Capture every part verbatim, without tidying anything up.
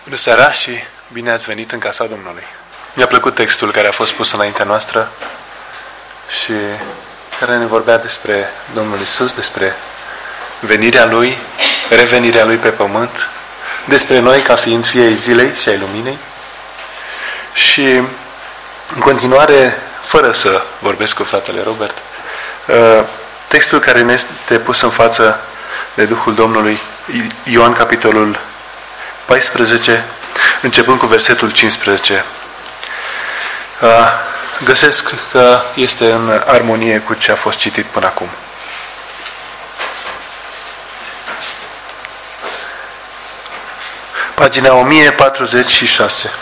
Bună seara și bine ați venit în casa Domnului. Mi-a plăcut textul care a fost pus înaintea noastră și care ne vorbea despre Domnul Iisus, despre venirea Lui, revenirea Lui pe pământ, despre noi ca fiind fii ai zilei și ai luminei. Și în continuare, fără să vorbesc cu fratele Robert, textul care ne este pus în față de Duhul Domnului, Ioan capitolul paisprezece, începând cu versetul cincisprezece. Găsesc că este în armonie cu ce a fost citit până acum. Pagina o mie patruzeci și șase.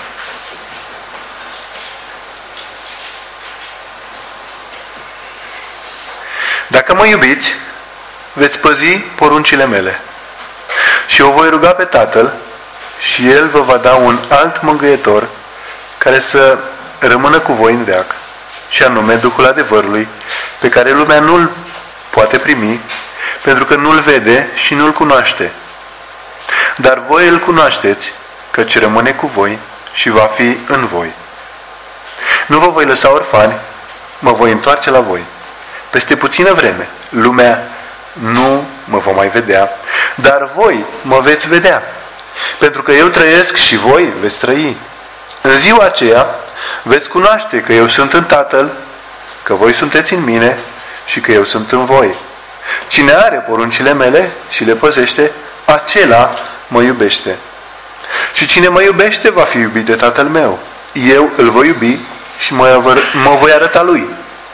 Dacă mă iubiți, veți păzi poruncile mele. Și eu voi ruga pe Tatăl și El vă va da un alt mângâietor care să rămână cu voi în veac, și anume Duhul adevărului, pe care lumea nu-l poate primi, pentru că nu-l vede și nu-l cunoaște. Dar voi îl cunoașteți, căci rămâne cu voi și va fi în voi. Nu vă voi lăsa orfani, mă voi întoarce la voi. Peste puțină vreme, lumea nu mă va mai vedea, dar voi mă veți vedea, pentru că eu trăiesc și voi veți trăi. În ziua aceea veți cunoaște că eu sunt în Tatăl, că voi sunteți în mine și că eu sunt în voi. Cine are poruncile mele și le păzește, acela mă iubește. Și cine mă iubește va fi iubit de Tatăl meu. Eu îl voi iubi și mă, mă voi arăta lui.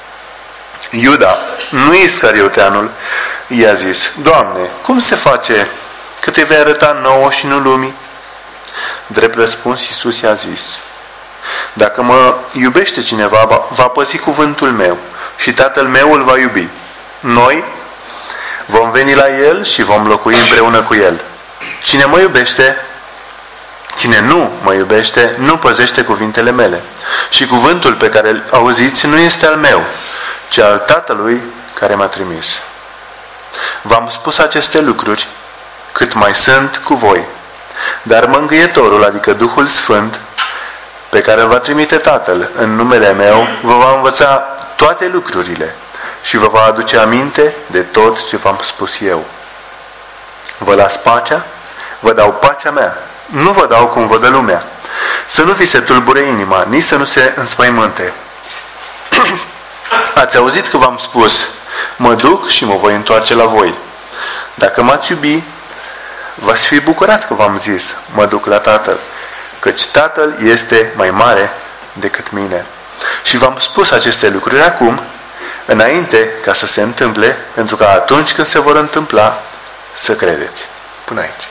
Iuda, nu Iscarioteanul, i-a zis: Doamne, cum se face că te vei arăta nouă și nu lumii? Drept răspuns, Iisus i-a zis: Dacă mă iubește cineva, va păzi cuvântul meu și Tatăl meu îl va iubi. Noi vom veni la El și vom locui împreună cu El. Cine mă iubește, cine nu mă iubește, nu păzește cuvintele mele. Și cuvântul pe care îl auziți nu este al meu, ci al Tatălui care m-a trimis. V-am spus aceste lucruri cât mai sunt cu voi. Dar Mângâietorul, adică Duhul Sfânt, pe care îl va trimite Tatăl în numele meu, vă va învăța toate lucrurile și vă va aduce aminte de tot ce v-am spus eu. Vă las pacea, vă dau pacea mea, nu vă dau cum vă dă lumea. Să nu vi se tulbure inima, nici să nu se înspăimânte. Ați auzit că v-am spus: mă duc și mă voi întoarce la voi. Dacă m-ați iubi, v-ați fi bucurat că v-am zis: mă duc la Tatăl, căci Tatăl este mai mare decât mine. Și v-am spus aceste lucruri acum, înainte ca să se întâmple, pentru că atunci când se vor întâmpla, să credeți. Până aici.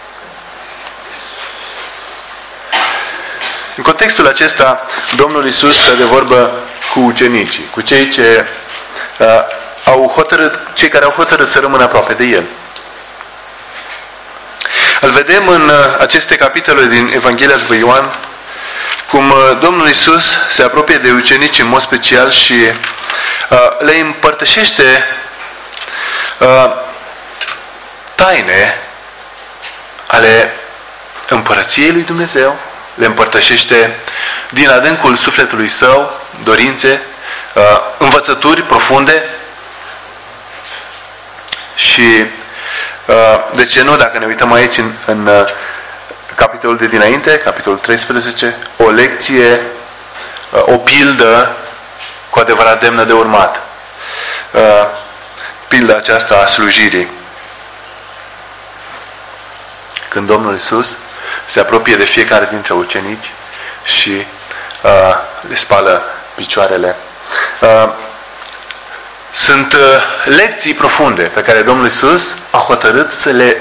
În contextul acesta, Domnul Iisus stă de vorbă cu ucenicii, cu cei ce uh, au hotărât, cei care au hotărât să rămână aproape de El. Îl vedem în aceste capitole din Evanghelia după Ioan, cum Domnul Iisus se apropie de ucenici în mod special și uh, le împărtășește uh, taine ale împărăției lui Dumnezeu, le împărtășește din adâncul sufletului său dorințe, uh, învățături profunde și de ce nu, dacă ne uităm aici în, în capitolul de dinainte, capitolul treisprezece, o lecție, o pildă cu adevărat demnă de urmat. Pilda aceasta a slujirii. Când Domnul Iisus se apropie de fiecare dintre ucenici și uh, le spală picioarele. Uh, Sunt uh, lecții profunde pe care Domnul Iisus a hotărât să le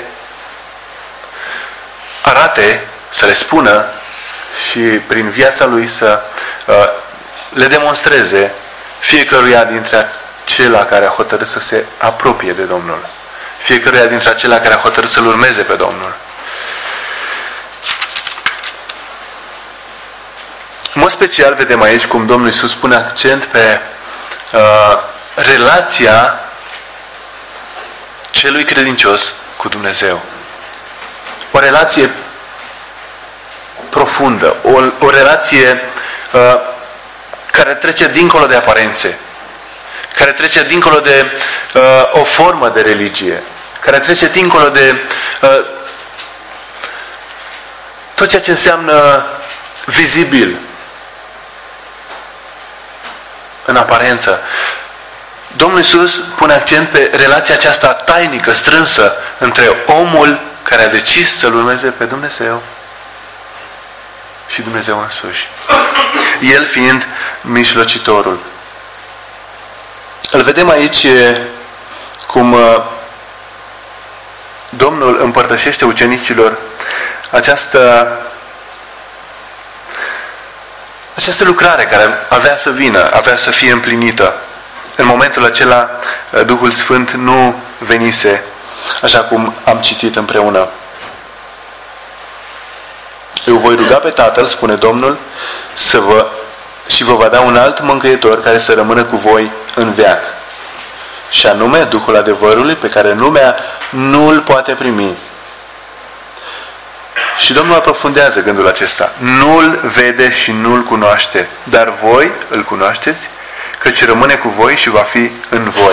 arate, să le spună și prin viața Lui să uh, le demonstreze fiecăruia dintre acela care a hotărât să se apropie de Domnul. Fiecăruia dintre acela care a hotărât să-L urmeze pe Domnul. În mod special vedem aici cum Domnul Iisus pune accent pe uh, relația celui credincios cu Dumnezeu. O relație profundă, o, o relație uh, care trece dincolo de aparențe, care trece dincolo de uh, o formă de religie, care trece dincolo de uh, tot ceea ce înseamnă vizibil în aparență. Domnul Iisus pune accent pe relația aceasta tainică, strânsă, între omul care a decis să-L urmeze pe Dumnezeu și Dumnezeu însuși. El fiind mijlocitorul. Îl vedem aici cum Domnul împărtășește ucenicilor această această lucrare care avea să vină, avea să fie împlinită. În momentul acela, Duhul Sfânt nu venise, așa cum am citit împreună. Eu voi ruga pe Tatăl, spune Domnul, să vă, și vă va da un alt mângâietor care să rămână cu voi în veac. Și anume Duhul adevărului pe care lumea nu îl poate primi. Și Domnul aprofundează gândul acesta. Nu-l vede și nu-l cunoaște, dar voi îl cunoașteți, căci rămâne cu voi și va fi în voi.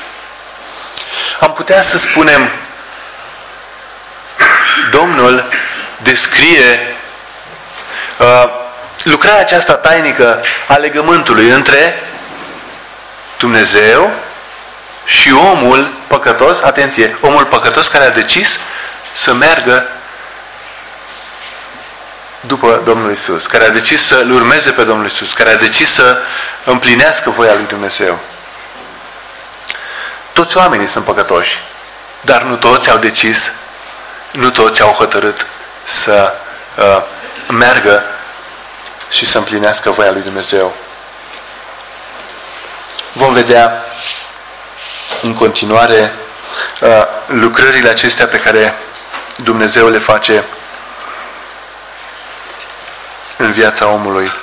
Am putea să spunem, Domnul descrie uh, lucrarea aceasta tainică a legământului între Dumnezeu și omul păcătos, atenție, omul păcătos care a decis să meargă după Domnul Iisus, care a decis să-L urmeze pe Domnul Iisus, care a decis să împlinească voia lui Dumnezeu. Toți oamenii sunt păcătoși, dar nu toți au decis, nu toți au hotărât să uh, meargă și să împlinească voia lui Dumnezeu. Vom vedea în continuare uh, lucrările acestea pe care Dumnezeu le face în viața omului.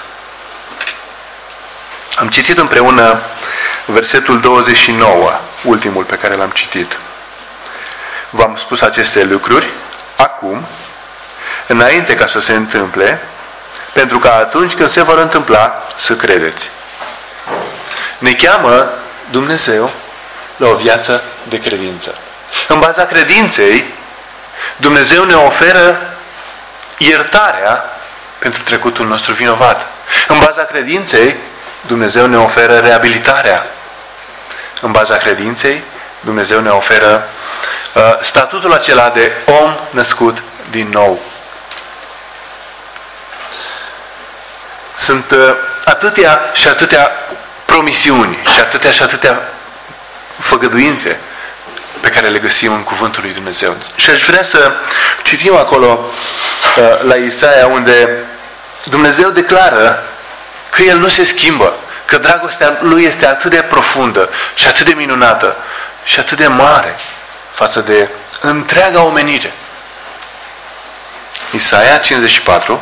Am citit împreună versetul douăzeci și nouă, ultimul pe care l-am citit. V-am spus aceste lucruri acum, înainte ca să se întâmple, pentru că atunci când se vor întâmpla, să credeți. Ne cheamă Dumnezeu la o viață de credință. În baza credinței, Dumnezeu ne oferă iertarea pentru trecutul nostru vinovat. În baza credinței, Dumnezeu ne oferă reabilitarea. În baza credinței, Dumnezeu ne oferă uh, statutul acela de om născut din nou. Sunt uh, atâtea și atâtea promisiuni și atâtea și atâtea făgăduințe pe care le găsim în Cuvântul lui Dumnezeu. Și aș vrea să citim acolo uh, la Isaia, unde Dumnezeu declară că El nu se schimbă, că dragostea Lui este atât de profundă și atât de minunată și atât de mare față de întreaga omenire. Isaia cincizeci și patru,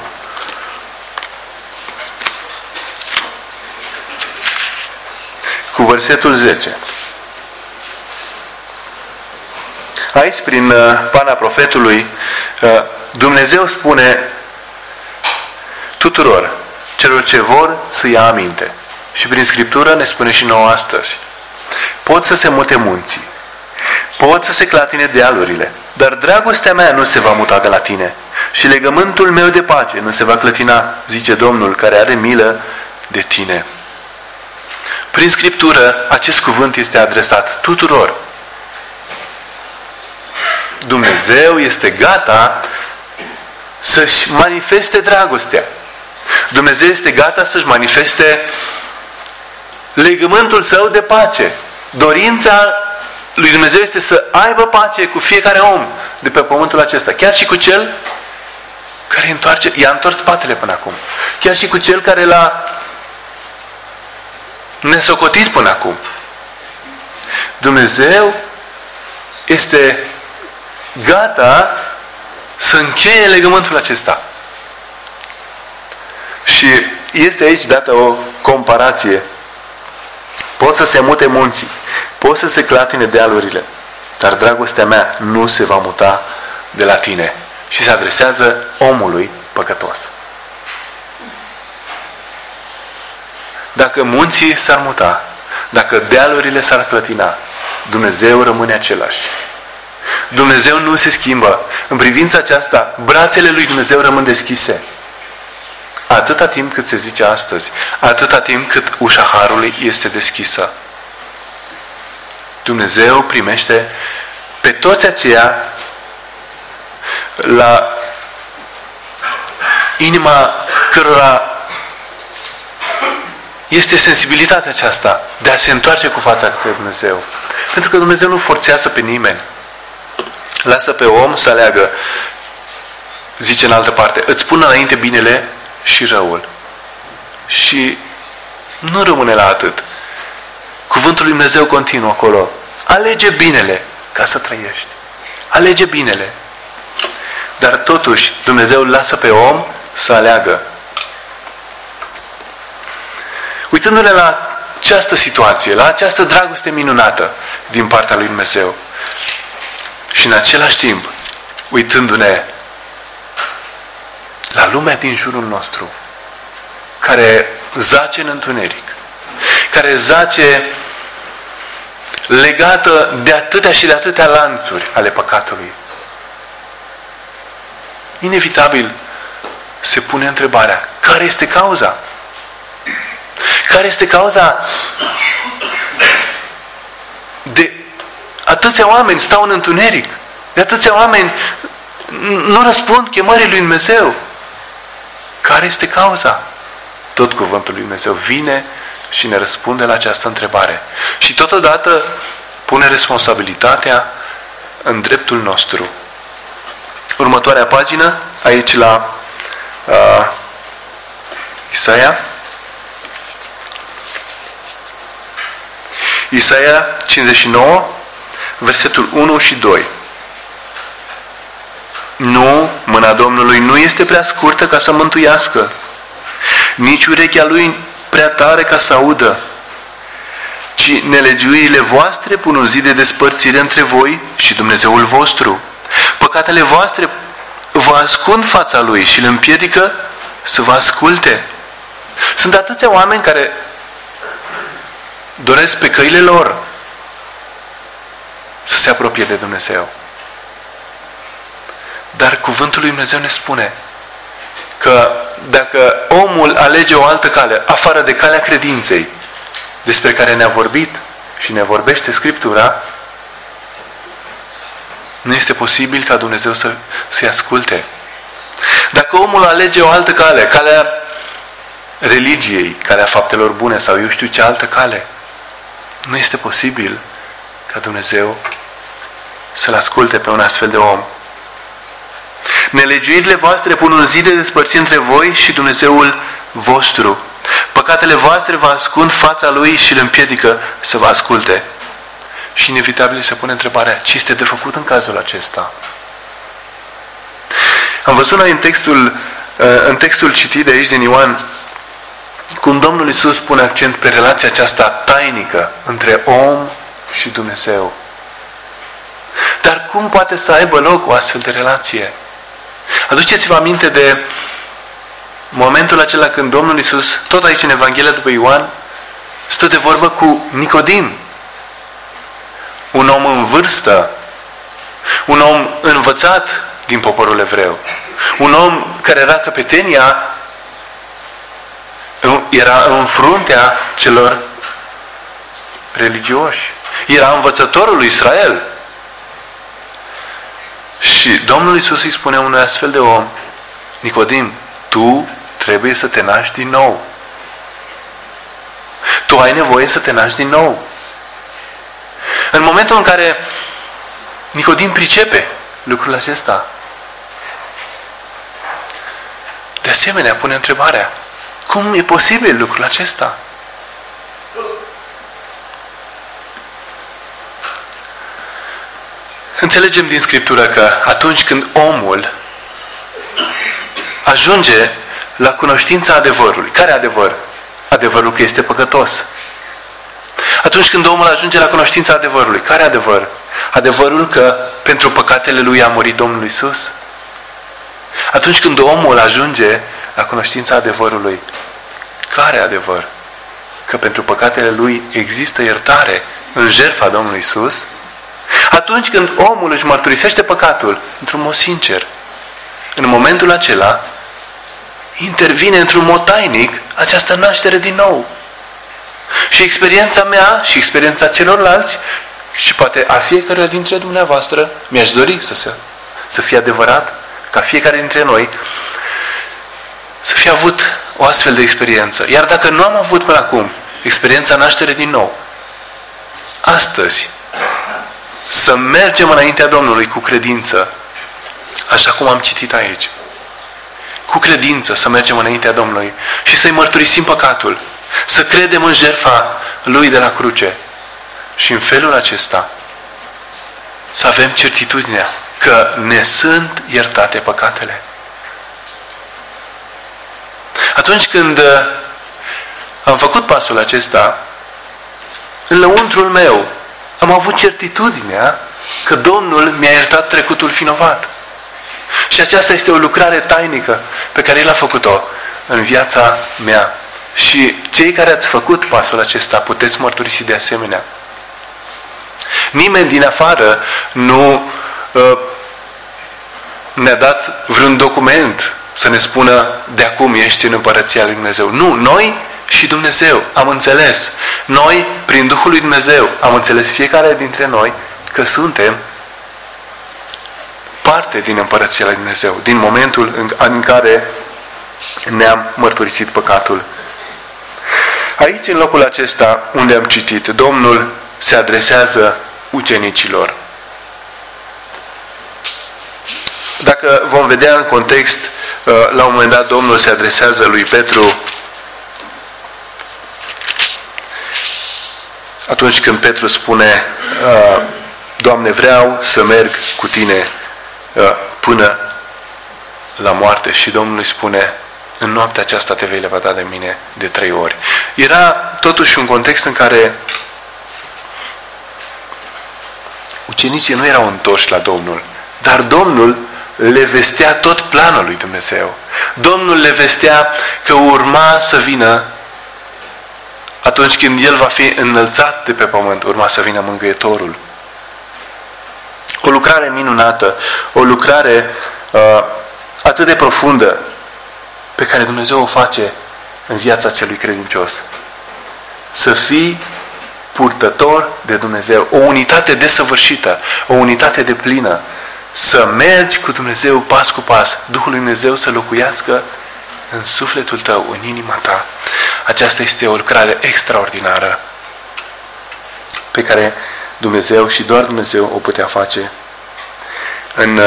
cu versetul zece. Aici, prin pana profetului, Dumnezeu spune tuturor celor ce vor să ia aminte. Și prin Scriptură ne spune și nouă astăzi. Pot să se mute munții, pot să se clatine dealurile, dar dragostea mea nu se va muta de la tine și legământul meu de pace nu se va clătina, zice Domnul, care are milă de tine. Prin Scriptură, acest cuvânt este adresat tuturor. Dumnezeu este gata să-și manifeste dragostea. Dumnezeu este gata să-și manifeste legământul său de pace. Dorința lui Dumnezeu este să aibă pace cu fiecare om de pe pământul acesta. Chiar și cu cel care întoarce, i-a întors spatele până acum. Chiar și cu cel care l-a nesocotit până acum. Dumnezeu este gata să încheie legământul acesta. Și este aici dată o comparație. Pot să se mute munții, pot să se clatine dealurile, dar dragostea mea nu se va muta de la tine. Și se adresează omului păcătos. dacă munții s-ar muta, dacă dealurile s-ar clătina, Dumnezeu rămâne același. Dumnezeu nu se schimbă. În privința aceasta, brațele lui Dumnezeu rămân deschise. Atâta timp cât se zice astăzi, atâta timp cât ușa harului este deschisă. Dumnezeu primește pe toți aceia la inima cărora este sensibilitatea aceasta de a se întoarce cu fața către Dumnezeu. Pentru că Dumnezeu nu forțează pe nimeni. Lasă pe om să aleagă. Zice în altă parte, îți pun înainte binele și răul. Și nu rămâne la atât. Cuvântul lui Dumnezeu continuă acolo. Alege binele ca să trăiești. Alege binele. Dar totuși Dumnezeu lasă pe om să aleagă. Uitându-ne la această situație, la această dragoste minunată din partea lui Dumnezeu și în același timp uitându-ne la lumea din jurul nostru care zace în întuneric, care zace legată de atâtea și de atâtea lanțuri ale păcatului, inevitabil se pune întrebarea, care este cauza? Care este cauza de atâția oameni stau în întuneric, de atâția oameni nu răspund chemării lui Dumnezeu? Care este cauza? Tot cuvântul lui Dumnezeu vine și ne răspunde la această întrebare. Și totodată pune responsabilitatea în dreptul nostru. Următoarea pagină, aici la uh, Isaia. Isaia cincizeci și nouă, versetul unu și doi. Nu, mâna Domnului nu este prea scurtă ca să mântuiască, nici urechea lui prea tare ca să audă, ci nelegiuirile voastre pun un zid de despărțire între voi și Dumnezeul vostru. Păcatele voastre vă ascund fața lui și îl împiedică să vă asculte. Sunt atâția oameni care doresc pe căile lor să se apropie de Dumnezeu. Dar cuvântul lui Dumnezeu ne spune că dacă omul alege o altă cale, afară de calea credinței, despre care ne-a vorbit și ne vorbește Scriptura, nu este posibil ca Dumnezeu să, să-i asculte. Dacă omul alege o altă cale, calea religiei, calea faptelor bune sau eu știu ce altă cale, nu este posibil ca Dumnezeu să-l asculte pe un astfel de om. Nelegiuirile voastre pun un zid de despărțire între voi și Dumnezeul vostru. Păcatele voastre vă ascund fața lui și îl împiedică să vă asculte. Și inevitabil se pune întrebarea, ce este de făcut în cazul acesta? Am văzut noi în textul, în textul citit de aici din Ioan, cum Domnul Iisus pune accent pe relația aceasta tainică între om și Dumnezeu. Dar cum poate să aibă loc o astfel de relație? Aduceți-vă aminte de momentul acela când Domnul Iisus, tot aici în Evanghelia după Ioan, stă de vorbă cu Nicodim. Un om în vârstă, un om învățat din poporul evreu, un om care era căpetenia, era în fruntea celor religioși, era învățătorul lui Israel. Și Domnul Iisus îi spune unui astfel de om, Nicodim, tu trebuie să te naști din nou. Tu ai nevoie să te naști din nou. În momentul în care Nicodim pricepe lucrul acesta, de asemenea pune întrebarea, cum e posibil lucrul acesta? Înțelegem din Scriptură că atunci când omul ajunge la cunoștința adevărului, care adevăr? Adevărul că este păcătos. Atunci când omul ajunge la cunoștința adevărului, care adevăr? Adevărul că pentru păcatele lui a murit Domnul Iisus. Atunci când omul ajunge la cunoștința adevărului, care adevăr? că pentru păcatele lui există iertare în jertfa Domnului Iisus, atunci când omul își mărturisește păcatul într-un mod sincer, în momentul acela intervine într-un mod tainic această naștere din nou. Și experiența mea și experiența celorlalți și poate a fiecăruia dintre dumneavoastră, mi-aș dori să, se, să fie adevărat, ca fiecare dintre noi să fie avut o astfel de experiență. Iar dacă nu am avut până acum experiența naștere din nou, astăzi să mergem înaintea Domnului cu credință, așa cum am citit aici. Cu credință să mergem înaintea Domnului și să-i mărturisim păcatul, să credem în jertfa Lui de la cruce și în felul acesta să avem certitudinea că ne sunt iertate păcatele. Atunci când am făcut pasul acesta, în lăuntrul meu am avut certitudinea că Domnul mi-a iertat trecutul vinovat. Și aceasta este o lucrare tainică pe care El a făcut-o în viața mea. Și cei care ați făcut pasul acesta puteți mărturisi de asemenea. Nimeni din afară nu uh, ne-a dat vreun document să ne spună de acum ești în Împărăția lui Dumnezeu. Nu, noi și Dumnezeu am înțeles. Noi, prin Duhul lui Dumnezeu, am înțeles fiecare dintre noi că suntem parte din Împărăția lui Dumnezeu, din momentul în, în care ne-am mărturisit păcatul. Aici, în locul acesta unde am citit, Domnul se adresează ucenicilor. Dacă vom vedea în context, la un moment dat Domnul se adresează lui Petru atunci când Petru spune Doamne, vreau să merg cu tine până la moarte, și Domnul îi spune în noaptea aceasta te vei lepăda de mine de trei ori. Era totuși un context în care ucenicii nu erau întorși la Domnul, dar Domnul le vestea tot planul lui Dumnezeu. Domnul le vestea că urma să vină atunci când El va fi înălțat de pe pământ, urma să vină Mângâietorul. O lucrare minunată, o lucrare uh, atât de profundă pe care Dumnezeu o face în viața celui credincios. Să fii purtător de Dumnezeu, o unitate desăvârșită, o unitate deplină, să mergi cu Dumnezeu pas cu pas, Duhul lui Dumnezeu să locuiască în sufletul tău, în inima ta. Aceasta este o lucrare extraordinară pe care Dumnezeu și doar Dumnezeu o putea face în,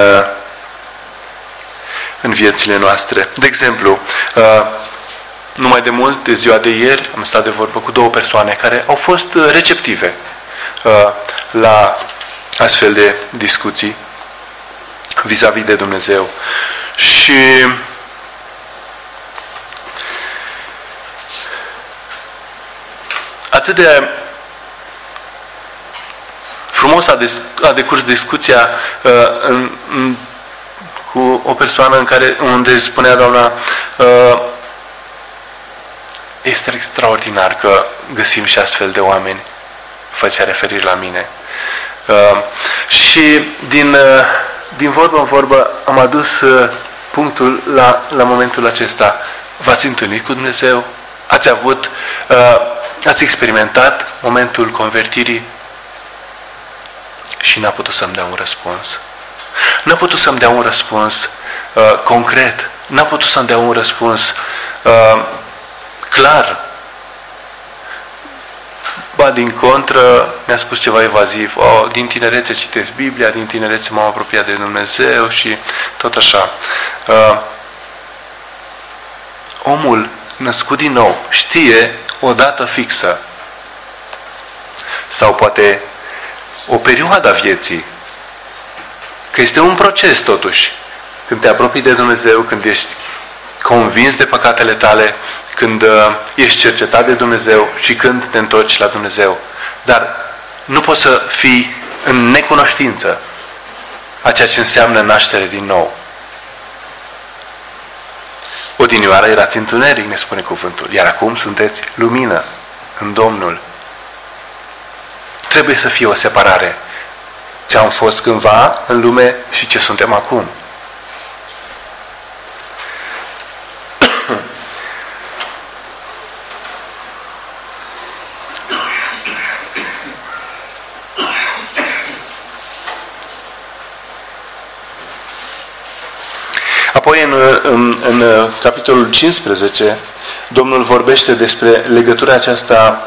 în viețile noastre. De exemplu, numai de mult, de ziua de ieri, am stat de vorbă cu două persoane care au fost receptive la astfel de discuții vis-a-vis de Dumnezeu. Și atât de frumos a, des, a decurs discuția uh, în, în, cu o persoană în care, unde spunea doamna uh, este extraordinar că găsim și astfel de oameni, făcea referire la mine. Uh, și din, uh, din vorbă în vorbă am adus uh, punctul la, la momentul acesta. V-ați întâlnit cu Dumnezeu? Ați avut, uh, ați experimentat momentul convertirii? Și n-a putut să-mi dea un răspuns. N-a putut să-mi dea un răspuns uh, concret. N-a putut să-mi dea un răspuns uh, clar. Ba, din contră, mi-a spus ceva evaziv. Oh, din tinerețe citesc Biblia, din tinerețe m-am apropiat de Dumnezeu și tot așa. Uh, omul născut din nou știe o dată fixă. Sau poate o perioadă a vieții. Că este un proces totuși. Când te apropii de Dumnezeu, când ești convins de păcatele tale, când uh, ești cercetat de Dumnezeu și când te întorci la Dumnezeu. Dar nu poți să fii în necunoștință a ceea ce înseamnă naștere din nou. Odinioară erați întuneric, ne spune cuvântul, iar acum sunteți lumină în Domnul. Trebuie să fie o separare. Ce am fost cândva în lume și ce suntem acum. Apoi în, în, în capitolul cincisprezece Domnul vorbește despre legătura aceasta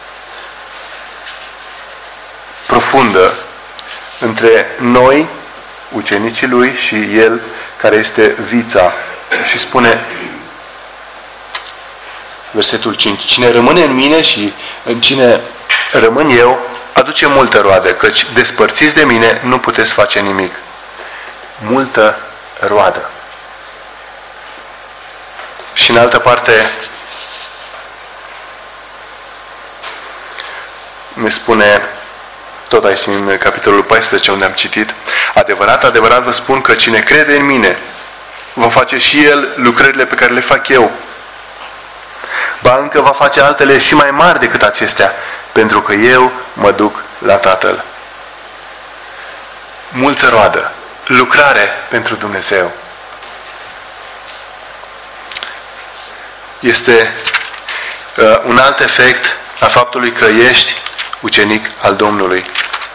profundă între noi, ucenicii Lui, și El, care este vița. Și spune, versetul cinci, cine rămâne în mine și în cine rămân eu, aduce multă roadă, căci despărțiți de mine nu puteți face nimic. Multă roadă. Și în altă parte ne spune, tot aici în capitolul paisprezece unde am citit, adevărat, adevărat vă spun că cine crede în mine va face și el lucrările pe care le fac eu. Ba încă va face altele și mai mari decât acestea, pentru că eu mă duc la Tatăl. Multă roadă, lucrare pentru Dumnezeu. Este uh, un alt efect a faptului că ești ucenic al Domnului.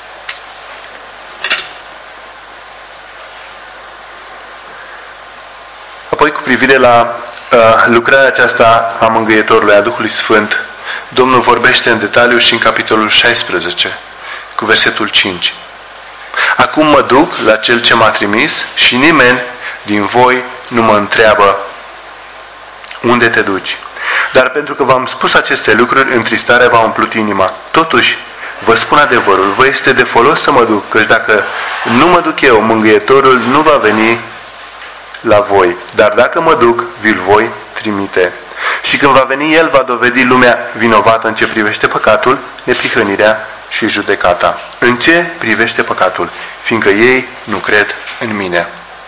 Apoi, cu privire la uh, lucrarea aceasta a Mângâietorului, a Duhului Sfânt, Domnul vorbește în detaliu și în capitolul șaisprezece, cu versetul cinci. Acum mă duc la Cel ce m-a trimis și nimeni din voi nu mă întreabă unde te duci. Dar pentru că v-am spus aceste lucruri, întristarea v-a umplut inima. Totuși, vă spun adevărul, vă este de folos să mă duc, căci dacă nu mă duc eu, Mângâietorul nu va veni la voi. Dar dacă mă duc, vi-l voi trimite. Și când va veni El, va dovedi lumea vinovată în ce privește păcatul, neprihănirea și judecata. În ce privește păcatul? Fiindcă ei nu cred în mine.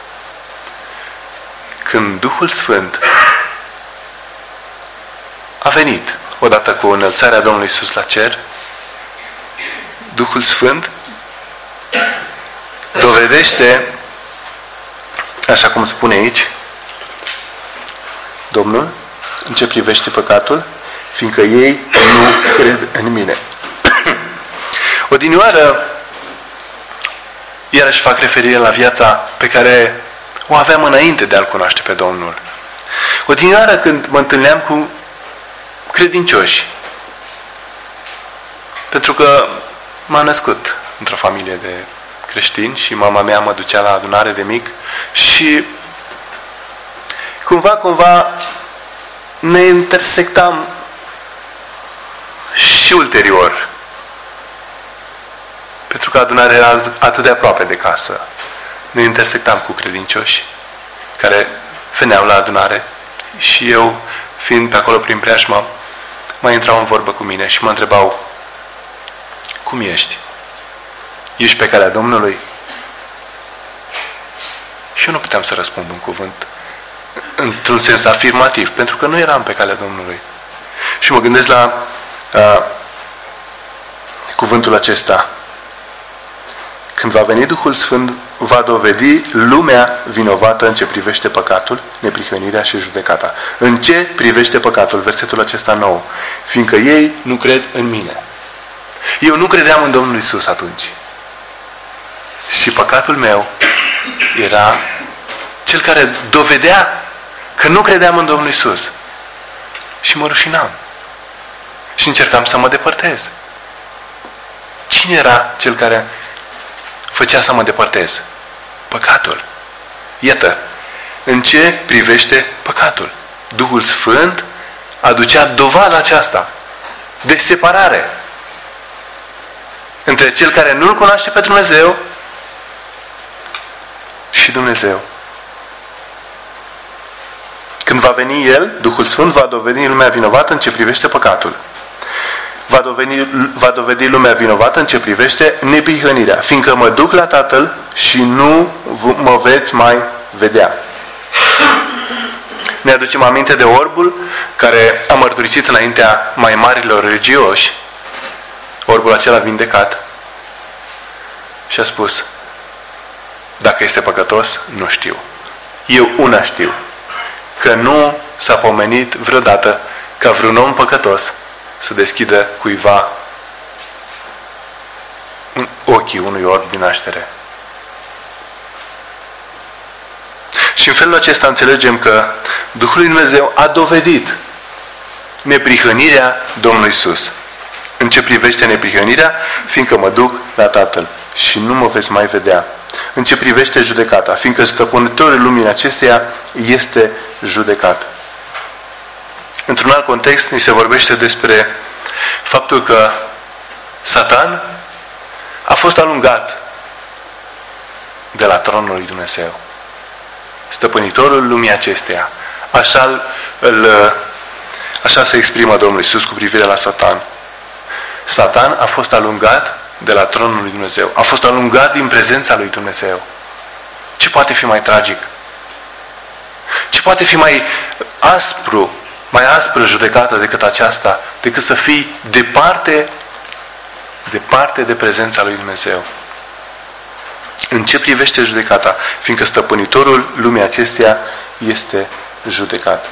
Când Duhul Sfânt a venit odată cu înălțarea Domnului Iisus la cer, Duhul Sfânt dovedește, așa cum spune aici Domnul, în ce privește păcatul, fiindcă ei nu cred în mine. Odinioară, iarăși fac referire la viața pe care o aveam înainte de a-L cunoaște pe Domnul. Odinioară, când mă întâlneam cu credincioși, pentru că m-am născut într-o familie de creștini și mama mea mă ducea la adunare de mic și cumva, cumva ne intersectam și ulterior, pentru că adunarea era atât de aproape de casă. Ne intersectam cu credincioși care veneau la adunare și eu, fiind pe acolo prin preajmă, mai intrau în vorbă cu mine și mă întrebau, cum ești? Ești pe calea Domnului? Și eu nu puteam să răspund un cuvânt într-un sens afirmativ, pentru că nu eram pe calea Domnului. Și mă gândesc la uh, cuvântul acesta. Când va veni Duhul Sfânt, va dovedi lumea vinovată în ce privește păcatul, neprihănirea și judecata. În ce privește păcatul? Versetul acesta nou. Fiindcă ei nu cred în mine. Eu nu credeam în Domnul Iisus atunci. Și păcatul meu era cel care dovedea că nu credeam în Domnul Iisus. Și mă rușinam. Și încercam să mă depărtez. Cine era cel care făcea să mă depărtez? Păcatul. Iată, în ce privește păcatul? Duhul Sfânt aducea dovada aceasta de separare între cel care nu-L cunoaște pe Dumnezeu și Dumnezeu. Când va veni El, Duhul Sfânt va dovedi lumea vinovată în ce privește păcatul. Va dovedi, va dovedi lumea vinovată în ce privește neprihănirea, fiindcă mă duc la Tatăl și nu mă veți mai vedea. Ne aducem aminte de orbul care a mărturisit înaintea mai marilor religioși, orbul acela vindecat, și a spus: dacă este păcătos, nu știu. Eu una știu, că nu s-a pomenit vreodată ca vreun om păcătos să deschidă cuiva în ochii unui orb din naștere. Și în felul acesta înțelegem că Duhul lui Dumnezeu a dovedit neprihănirea Domnului Iisus. În ce privește neprihănirea? Fiindcă mă duc la Tatăl și nu mă veți mai vedea. În ce privește judecata? Fiindcă stăpânitorul lumii acesteia este judecat. Într-un alt context, ni se vorbește despre faptul că Satan a fost alungat de la tronul lui Dumnezeu. Stăpânitorul lumii acesteia. Așa, îl, așa se exprimă Domnul Iisus cu privire la Satan. Satan a fost alungat de la tronul lui Dumnezeu. A fost alungat din prezența lui Dumnezeu. Ce poate fi mai tragic? Ce poate fi mai aspru, mai aspră judecată decât aceasta, decât să fii departe, departe de prezența lui Dumnezeu? În ce privește judecata? Fiindcă stăpânitorul lumii acesteia este judecat.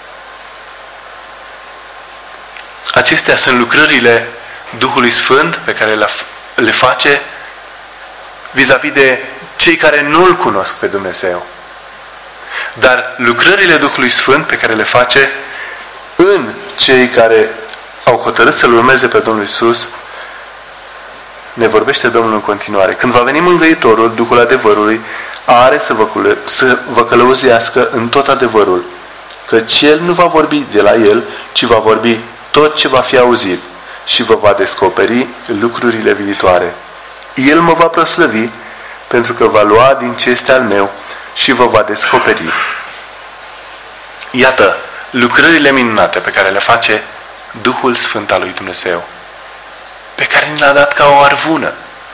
Acestea sunt lucrările Duhului Sfânt pe care le face vis-a-vis de cei care nu-L cunosc pe Dumnezeu. Dar lucrările Duhului Sfânt pe care le face în cei care au hotărât să-L urmeze pe Domnul Iisus, ne vorbește Domnul în continuare. Când va veni Mângâietorul, Duhul adevărului, are să vă, cule, să vă călăuzească în tot adevărul, căci El nu va vorbi de la El, ci va vorbi tot ce va fi auzit și vă va descoperi lucrurile viitoare. El mă va proslăvi pentru că va lua din ce este al meu și vă va descoperi. Iată lucrările minunate pe care le face Duhul Sfânt al lui Dumnezeu, pe care ni l-a dat ca o arvună.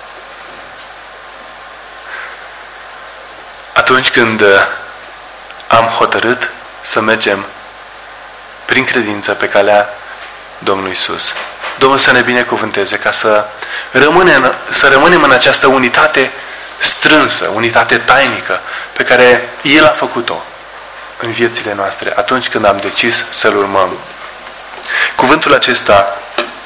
Atunci când am hotărât să mergem prin credință pe calea Domnului Iisus. Domnul să ne binecuvânteze ca să rămânem, să rămânem în această unitate strânsă, unitate tainică pe care El a făcut-o în viețile noastre atunci când am decis să-L urmăm. Cuvântul acesta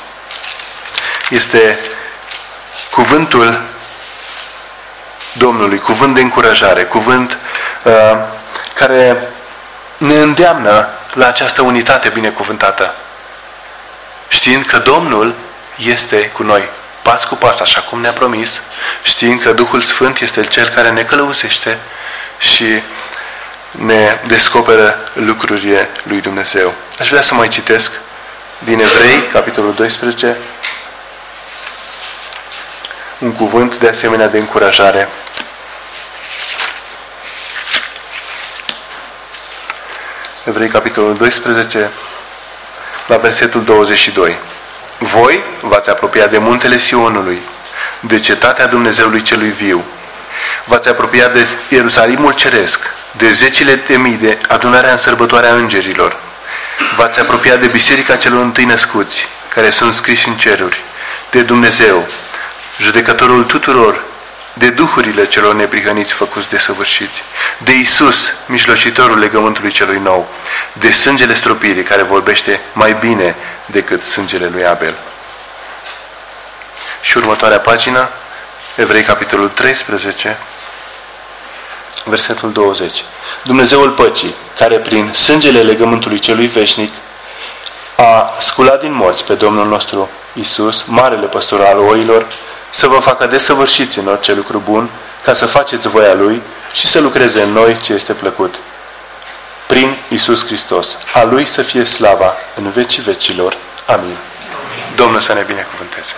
este cuvântul Domnului, cuvânt de încurajare, cuvânt uh, care ne îndeamnă la această unitate binecuvântată. Știind că Domnul este cu noi, pas cu pas, așa cum ne-a promis, știind că Duhul Sfânt este Cel care ne călăuzește și ne descoperă lucrurile lui Dumnezeu. Aș vrea să mai citesc din Evrei, capitolul doisprezece, un cuvânt de asemenea de încurajare. Evrei, capitolul doisprezece, la versetul douăzeci și doi. Voi v-ați apropiat de muntele Sionului, de cetatea Dumnezeului celui viu. V-ați apropiat de Ierusalimul ceresc, de zecile de mii de adunarea în sărbătoarea îngerilor. V-ați apropiat de biserica celor întâi născuți, care sunt scriși în ceruri, de Dumnezeu, judecătorul tuturor, de duhurile celor neprihăniți făcuți desăvârșiți, de Iisus, mijlocitorul legământului celui nou, de sângele stropirii care vorbește mai bine decât sângele lui Abel. Și următoarea pagină, Evrei, capitolul treisprezece, versetul douăzeci. Dumnezeul păcii, care prin sângele legământului celui veșnic a sculat din morți pe Domnul nostru Iisus, marele păstor al oilor, să vă facă desăvârșiți în orice lucru bun, ca să faceți voia Lui și să lucreze în noi ce este plăcut. Prin Iisus Hristos, a Lui să fie slava în vecii vecilor. Amin. Domnul să ne binecuvânteze.